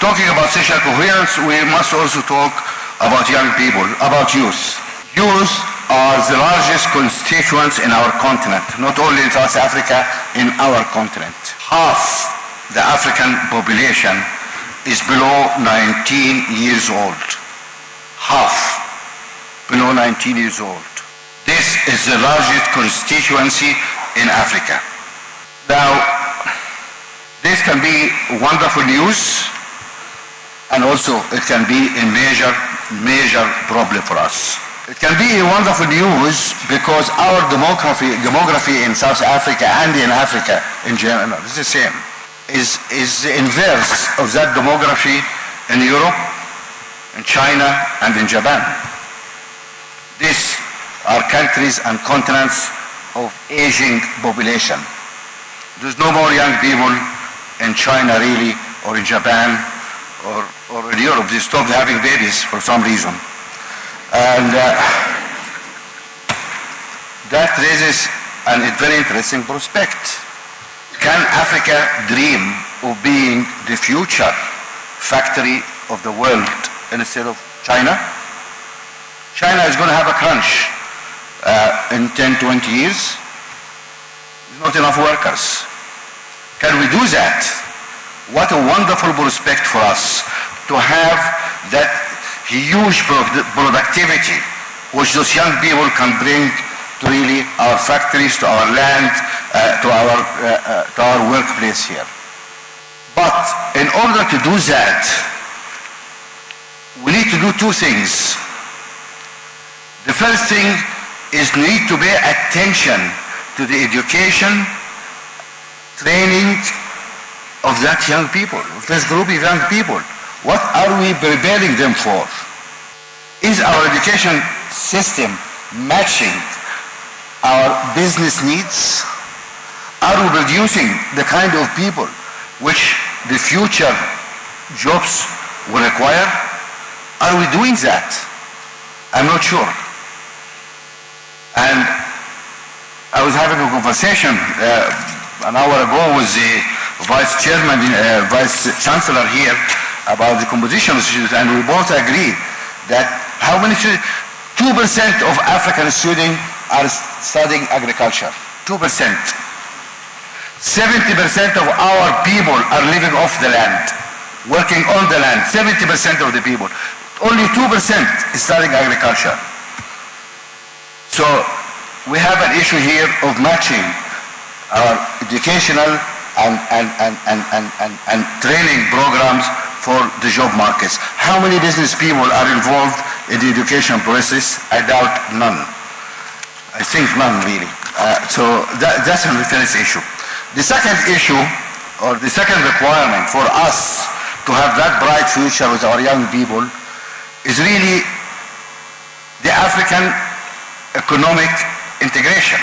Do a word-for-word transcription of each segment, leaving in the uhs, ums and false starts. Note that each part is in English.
talking about social coherence, we must also talk about young people, about youth. Youth are the largest constituents in our continent, not only in South Africa, in our continent. Half the African population is below nineteen years old. Half below nineteen years old. This is the largest constituency in Africa. Now, this can be wonderful news, and also it can be a major, major problem for us. It can be a wonderful news because our demography, demography in South Africa and in Africa in general is the same. Is, is the inverse of that demography in Europe, in China, and in Japan. These are countries and continents of aging population. There's no more young people in China really, or in Japan, or, or in Europe. They stopped having babies for some reason. And uh, that raises a very interesting prospect. Can Africa dream of being the future factory of the world instead of China? China is going to have a crunch uh, in ten, twenty years. There's not enough workers. Can we do that? What a wonderful prospect for us to have that huge productivity which those young people can bring to really our factories, to our land, uh, to our uh, uh, to our workplace here. But in order to do that, we need to do two things. The first thing is we need to pay attention to the education, training of that young people, of this group of young people. What are we preparing them for? Is our education system matching our business needs? Are we producing the kind of people which the future jobs will require? Are we doing that? I'm not sure. And I was having a conversation uh, an hour ago with the vice chairman, uh, vice chancellor here about the composition of students, and we both agree that how many students, two percent of African students are studying agriculture, two percent. seventy percent of our people are living off the land, working on the land, seventy percent of the people. Only two percent is studying agriculture. So we have an issue here of matching our educational and, and, and, and, and, and, and training programs for the job markets. How many business people are involved in the education process? I doubt none. I think none really. Uh, so that, that's the first issue. The second issue, or the second requirement for us to have that bright future with our young people is really the African economic integration.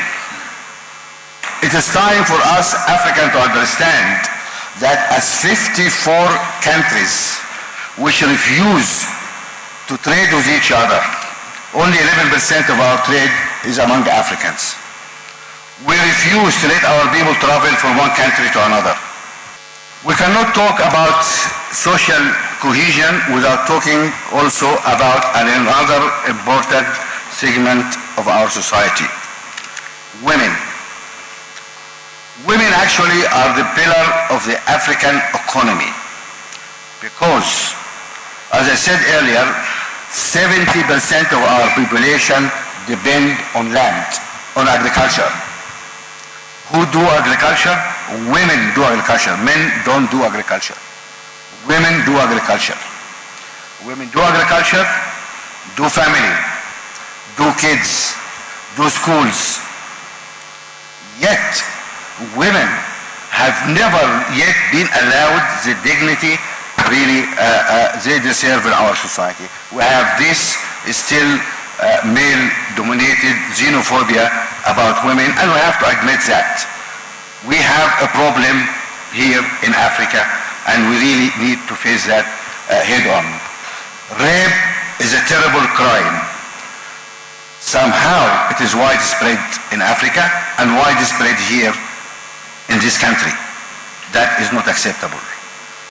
It is time for us Africans to understand that as fifty-four countries which refuse to trade with each other, only eleven percent of our trade is among Africans. We refuse to let our people travel from one country to another. We cannot talk about social cohesion without talking also about another important segment of our society, women. Women actually are the pillar of the African economy because, as I said earlier, seventy percent of our population depend on land, on agriculture. Who do agriculture? Women do agriculture. Men don't do agriculture. Women do agriculture. Women do agriculture, do family, do kids, do schools. Yet, women have never yet been allowed the dignity really uh, uh, they deserve in our society. We have this still uh, male-dominated xenophobia about women, and we have to admit that. We have a problem here in Africa, and we really need to face that uh, head-on. Rape is a terrible crime. Somehow it is widespread in Africa and widespread here in this country. That is not acceptable.